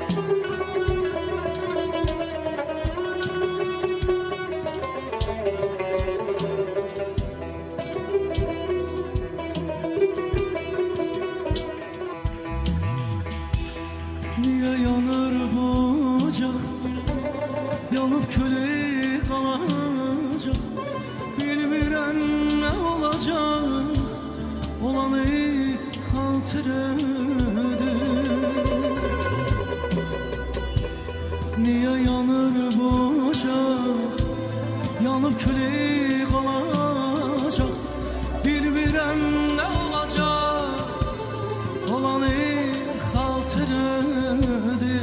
Niye yanır bu ocak, yanıp köle kalacak? Bilmirəm ne olacak, olanı hatırladır. Niye yanır bu ocak, yanıp köle kalacak? Bilmirəm ne olacak, olanı hatırladır.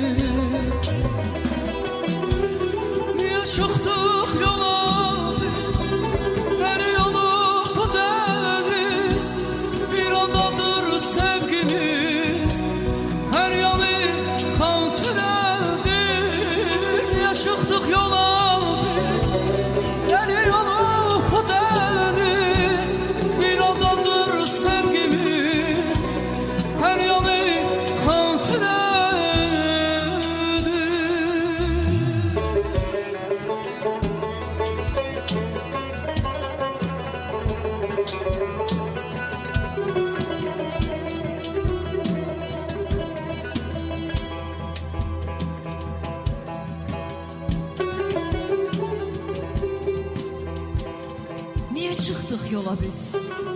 Niye çıktık yola biz, her yolu bu deniz, bir adadır sevgimiz, her yanı hatırladır. Niye çıktık yola biz, her yolu bu deniz, bir adadır sevgimiz, her yanı Niye çıktık yola biz?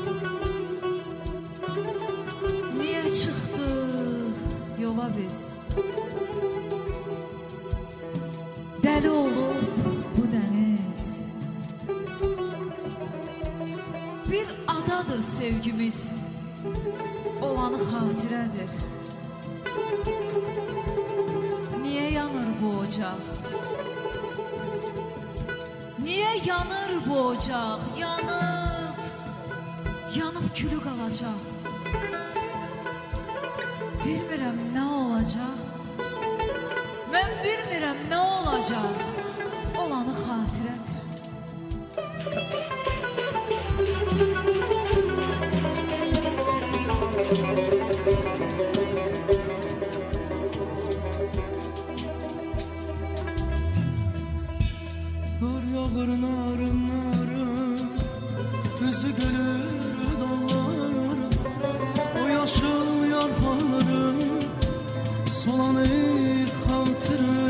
Niye çıktık yola biz? Deli olup bu deniz, bir adadır sevgimiz, olanı hatirədir. Niye yanır bu ocaq? Niye yanır bu ocaq? Yanıp külü qalacaq. Bilmirəm ne olacak, mən bilmirəm ne olacak, olanı hatirədir. Kar yağır narım narım, yüzü gülür dallarım, o yaşıl yarpaklarım solanı hatırladır.